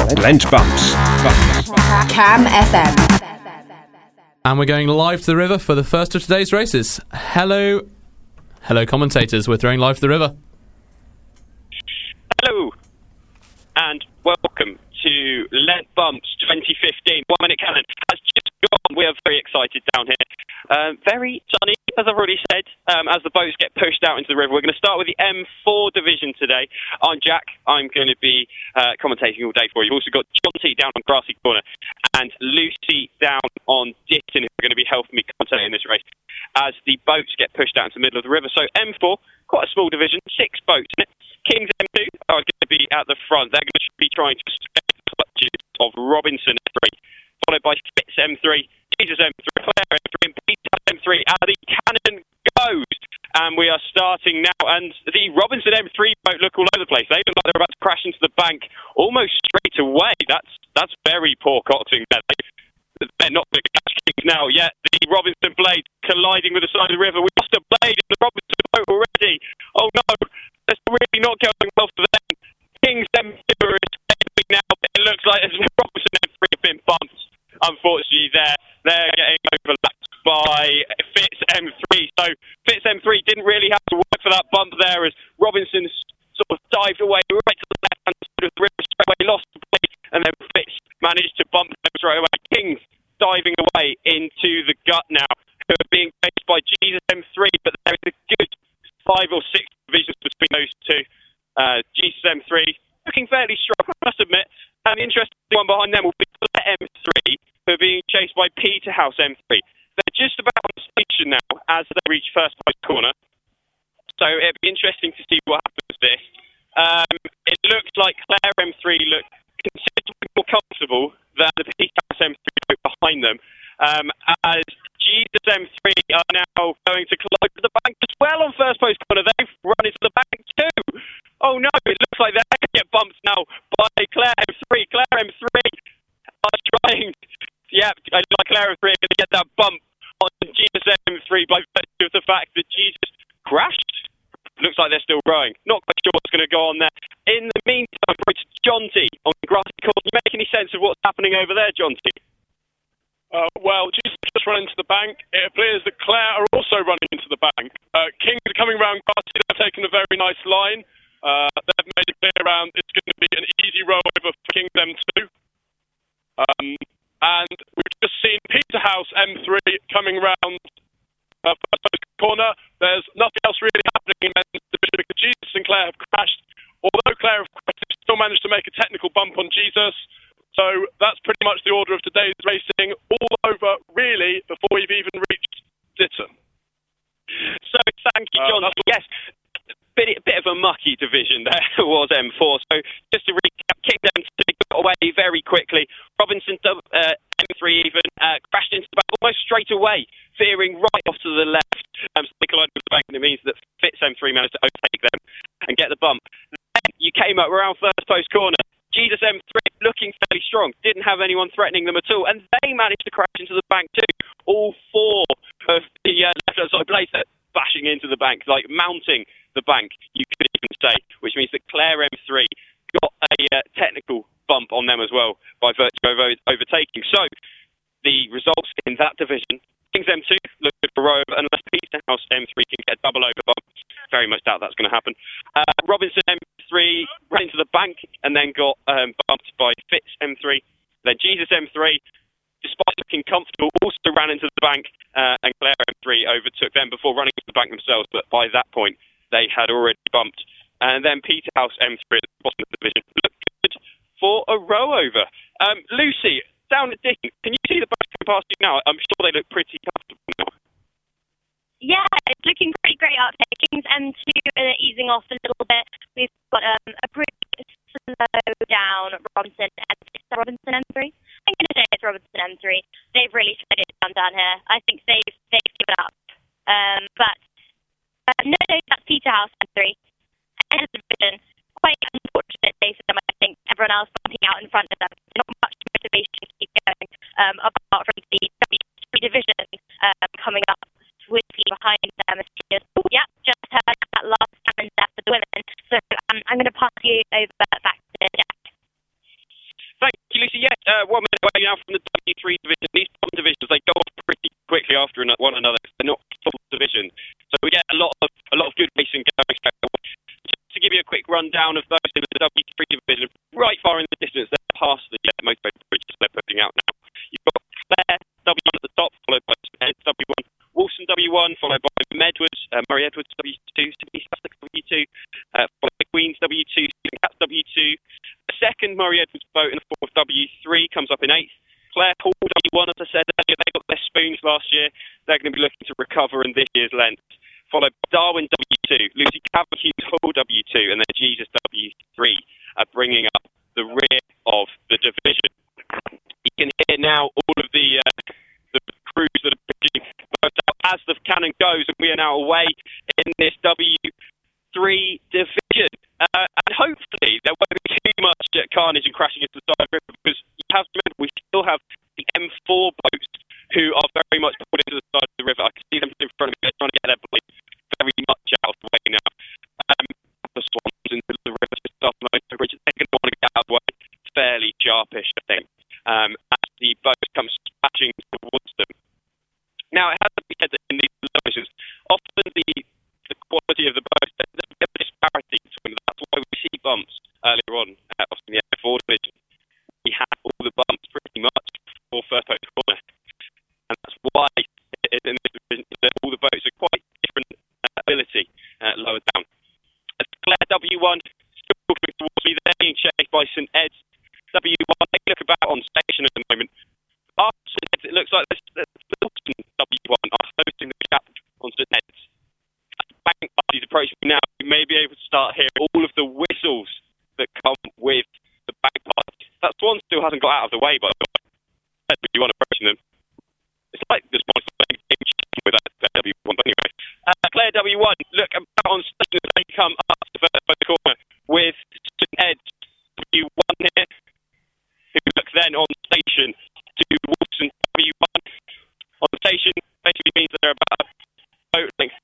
Lent Bumps. Cam FM. And we're going live to the river for the first of today's races. Hello commentators, we're throwing live to the river. Hello, and welcome to Lent Bumps 2015. 1 Minute Cannon has just gone. We are very excited down here. Very sunny, as I've already said, as the boats get pushed out into the river. We're going to start with the M4 division today. I'm Jack. I'm going to be commentating all day for you. We've also got John T down on Grassy Corner and Lucy down on Ditton, who are going to be helping me commentating this race as the boats get pushed out into the middle of the river. So M4, quite a small division, 6 boats in it. Kings M2 are going to be at the front. They're going to be trying to escape the clutches of Robinson M3, followed by Fitz M3, Jesus M3, Claire M3, and Peter M3. The cannon goes, and we are starting now. And the Robinson M3 boat look all over the place. They look like they're about to crash into the bank almost straight away. That's very poor coxing there. They're not going to catch Kings now yet. The Robinson blade colliding with the side of the river. We lost a blade in the Robinson boat already. Oh no, that's really not going well for them. Kings M2 are escaping now, but it looks like the Robinson M3 have been bumped. Unfortunately, they're getting overlapped by Fitz M3. So Fitz M3 didn't really have to work for that bump there, as Robinson sort of dived away right to the left-hand side of the river straight away, lost the blade, and then Fitz managed to bump them straight away. Kings diving away into the gut now, who are being chased by Jesus M3, but there is a good 5 or 6 divisions between those two. Jesus M3 looking fairly strong, I must admit. And the interesting one behind them will be Claire M3, who are being chased by Peterhouse M3. They're just about on the station now as they reach first post corner. So it'll be interesting to see what happens with this. It looks like Claire M3 look considerably more comfortable than the Peterhouse M3 group behind them. As Jesus M3 are now going to collide with the bank as well on first post corner. They've run into the bank too. Oh no, it looks like they're going to get bumped now by Claire M3. Claire M3 are trying. Yeah, like Claire M3 are going to get that bump on Jesus M3 by virtue of the fact that Jesus crashed. Looks like they're still rowing. Not quite sure what's going to go on there. In the meantime, it's John T on Grassy Corner. Can you make any sense of what's happening over there, John T? Well, Jesus just run into the bank. It appears that Claire are also running into the bank. Kings are coming round Grassy. They've taken a very nice line. They've made it clear around it's going to be an easy row over for Kings M2. And we've just seen Peterhouse M3 coming round first corner. There's nothing else really happening in men's division because Jesus and Claire have crashed. Although Claire have crashed, they've still managed to make a technical bump on Jesus. So that's pretty much the order of today's racing, all over, really, before we've even reached Ditton. So, thank you, John. Yes, bit of a mucky division there was M4. So, just to recap, Kingdom got away very quickly. Robinson, M3 even, crashed into the back almost straight away, veering right off to the left. So they collided with the bank, and it means that Fitz M3 managed to overtake them and get the bump. Then you came up around first post corner. Jesus M3 looking fairly strong, didn't have anyone threatening them at all, and they managed to crash into the bank too. All 4 of the left-hand side blades bashing into the bank, like mounting the bank, you could even say, which means that Claire M3 got a technical bump on them as well by virtue of overtaking. So, the results in that division, Kings M2 look good for row over, unless Peterhouse M3 can get a double over bump. Very much doubt that's going to happen. Robinson M3 ran into the bank and then got bumped by Fitz M3. Then Jesus M3, despite looking comfortable, also ran into the bank, and Claire M3 overtook them before running into the bank themselves. But by that point, they had already bumped. And then Peterhouse M3 at the bottom of the division looked good for a row over. Lucy, down at Ditton, can you see the boats coming past you now? I'm sure they look pretty comfortable now. Yeah, it's looking pretty great up there. Kings M2 are easing off a little bit. We've got a pretty slow down Robinson M3. I'm going to say it's Robinson M3. They've really slowed it down here. I think they've given up. But no, that's Peterhouse M3. End of the division. Quite unfortunate day for them. I think everyone else bumping out in front of them. Not much motivation to keep going. Apart from the W3 division coming up swiftly behind them. Just heard that last cannon there for the women. So I'm going to pass you over back to Jack. Lucy, yes, 1 minute away now from the W3 division. These bottom divisions, they go off pretty quickly after one another. They're not full division. So we get a lot of good racing going. Just to give you a quick rundown of those in the W3 division, right far in the distance, they're past the motorway bridges they're putting out now. You've got Clare W1 at the top, followed by Ed W1, Wilson W1, followed by Medwards, Murray Edwards W2, Sydney Sussex W2, followed by Queens W2, Stephen Cats W2. The second Murray Edwards boat in the fourth W3 comes up in 8th. Clare Hall W1, as I said, they got their spoons last year. They're going to be looking to recover in this year's length. Followed by Darwin W2, Lucy Cabot Hughes Hall W2, and then Jesus W3 are bringing up the rear of the division. You can hear now all of the crews that are pitching boats out as the cannon goes, and we are now away in this W3 division. And hopefully there won't be too much carnage and crashing into the side of the river, because you have to remember we still have the M4 boats who are very much pulled into the side of the river. I can see them in front of me. They're trying to get their blade very much out of the way now. The swans into the river just off the motor bridge. They're going to want to get out of the way fairly sharpish, I think, as the boats come splashing towards them. Now, it has to be said that in these locations, often the quality of the boats, there's a bit of disparity between them. That's why we see bumps earlier on, often in the F4 division. We have all the bumps pretty much before first boat corner. And that's why in this division, all the boats are quite different ability lower down. As Clare W1 still moving towards me, they're being chased by St Ed's W1. They look about on station at the moment. After St Ed's, it looks like Wilson W1 are hosting the gap on St Ed's. As the bank party's approaching me now, you may be able to start hearing all of the whistles that come with the bank party. That swan still hasn't got out of the way, by the way. W1 approaching them. It's like this one playing game with that Clare W1. But anyway, Clare W1 look about on station as they come up to the corner with St Ed's W1 here, who look then on station to Wilson W1. On station basically means they're about a boat length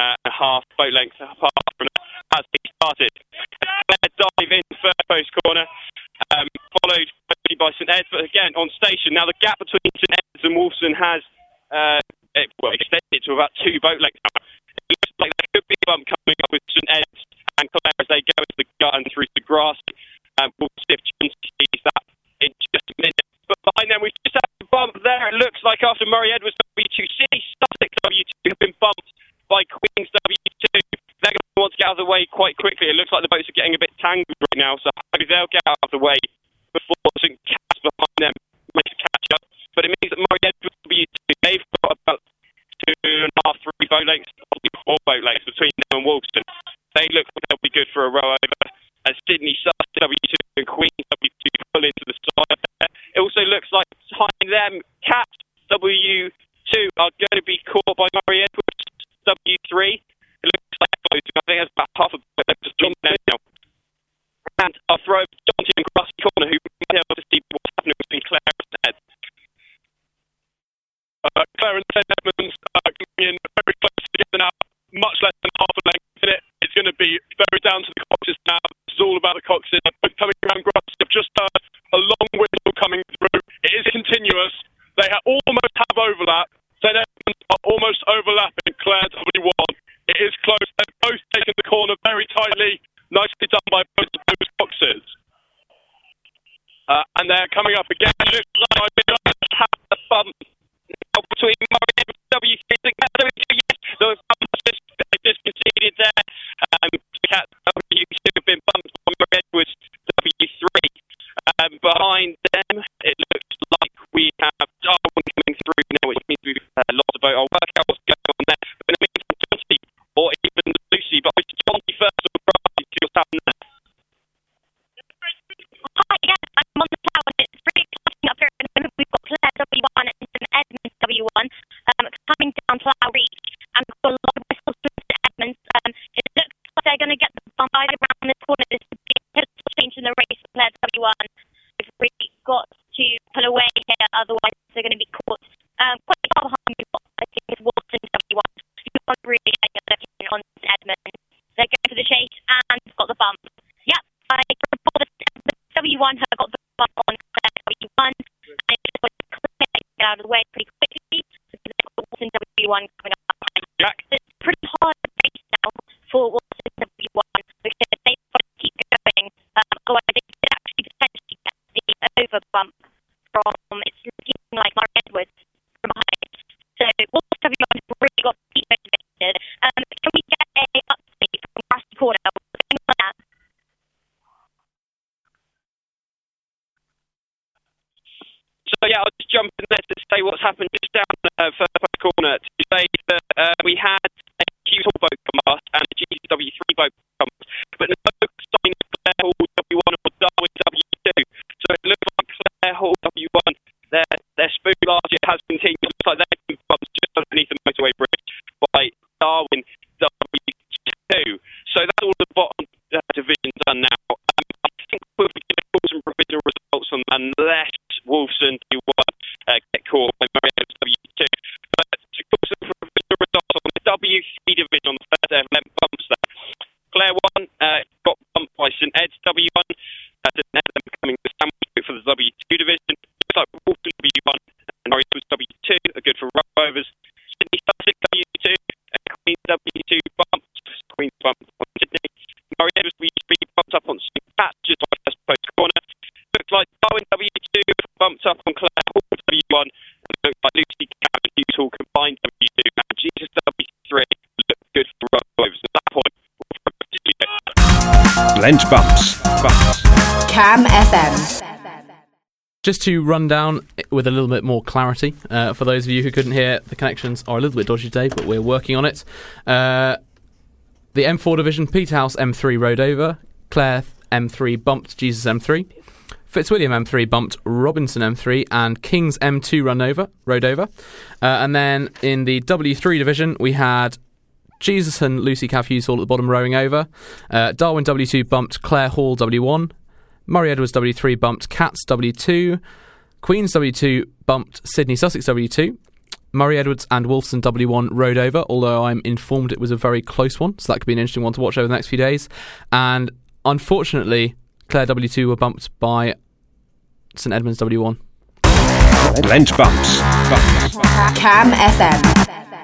apart from as they started. Clare dive in first post corner, followed by St Ed's, but again on station. Now the gap between St Ed's and Wilson has extended to about 2 boat lengths now. It looks like there could be a bump coming up with St Ed's and Clare as they go into the gut and through the grass. We'll see if John sees that in just a minute. But behind them, we just had a bump there. It looks like after Murray Edwards W2C, Sussex W2 have been bumped by Queens W2. They're going to want to get out of the way quite quickly. It looks like the boats are getting a bit tangled right now, so maybe they'll get out of the way before St Cats behind them makes a catch up. But it means that Murray Edwards W2, they've got about 2.5, 3 boat lengths, 4 boat lengths between them and Wilson. They look like they'll be good for a row over. As Sydney Sussex W2 and Queens W2 pull into the side there. It also looks like behind them, Cats W2 are going to be caught by Murray Edwards W3. It looks like I think there's about half a boat left just on there now. And I'll throw over to John in Grassy Corner, who will be able to see what's happening between Clare and St Ed's. Clare and St Edmunds coming in very close together now, much less than half a length in it. It's going to be very down to the coxes now. This is all about the coxes. Coming around Grassy, I've just heard a long whistle coming through. It is continuous. They almost have overlap. St Edmunds are almost overlapping Clare W1. It is close. They've both taken the corner very tightly. Nicely done by both of those coxes. And they're coming up again. It looks like I have a bump now between Murray Edwards W3 and Cats W2. Yes, the bump just conceded there. Cats W2 have been bumped by Murray Edwards W3. Behind them, it looks like we have Darwin coming through now, which means we've lost a boat. I'll work out what's going on there. But in the meantime, Jonty, or even Lucy, but with Jonty first, we'll see what's happening there. Hi, yes, I'm on the tower and it's really exciting up here. We've got Clare W1 and St Edmunds W1 coming down Flower Reach, and we've got a lot of whistles from St Edmunds. It looks like they're going to get the bump either around this corner. This is a pivotal change in the race for Clare W1. We've really got to pull away here, otherwise they're going to be caught quite far behind. We've got, I think, it's Wilson W1. Who aren't really looking on St Edmunds. They're going for the chase and got the bump. Yep, I report that W1 have got the bump on Clare W1. Jack? It's pretty hard to race now for Watson W1 because they've got to keep going. Otherwise, they could actually potentially get the over bump from, it's looking like Murray Edwards from behind. So Watson W1 has really got to keep motivated. Can we get a update from Grassy Corner? What's going on there? So yeah, I'll just jump in there to say what's happened just down first corner to say that we had a Q4 boat come past and a GW3 boat come past, but no sign of Claire Hall W1 or Darwin W2. So it looks like Claire Hall W1, their spoon last year has continued. It looks like they've been bumped just underneath the motorway bridge by Darwin W2. So that's all the bottom division done now. I think we'll be going to call some provisional results on that unless Wolfson W1 get caught by Murray Edwards W2. But to call some provisional results on the W3 division on the first day of length bumps there. Claire 1 got bumped by St Ed's W1. St Ed's becoming the sandwich for the W2 division. Looks like Wolfson W1 and Murray Edwards W2 are good for rollovers. Sydney Sussex W2 and Queen's W2 bumped. Queen's bumped on Sydney. Murray Edwards W3 bumped up on St Pat's just on first post corner. Looks like Darwin W2 bumped up on Claire Hall W1, and looks like Lucy Cam and Hughes Hall combined W2, and Jesus W3 look good for rollovers. At that point, Lent Bumps. Cam FM. Just to run down with a little bit more clarity, for those of you who couldn't hear, the connections are a little bit dodgy today, but we're working on it. The M4 division, Peterhouse M3 rode over, Clare M3 bumped Jesus M3, Fitzwilliam M3 bumped Robinson M3, and King's M2 rode over. And then in the W3 division, we had Jesus and Lucy Cav Hughes Hall at the bottom rowing over. Darwin W2 bumped Claire Hall W1. Murray Edwards W3 bumped Cats W2. Queen's W2 bumped Sydney Sussex W2. Murray Edwards and Wolfson W1 rode over, although I'm informed it was a very close one, so that could be an interesting one to watch over the next few days. And unfortunately, Claire W2 were bumped by St Edmunds W1. Lent Bumps. Cam FM.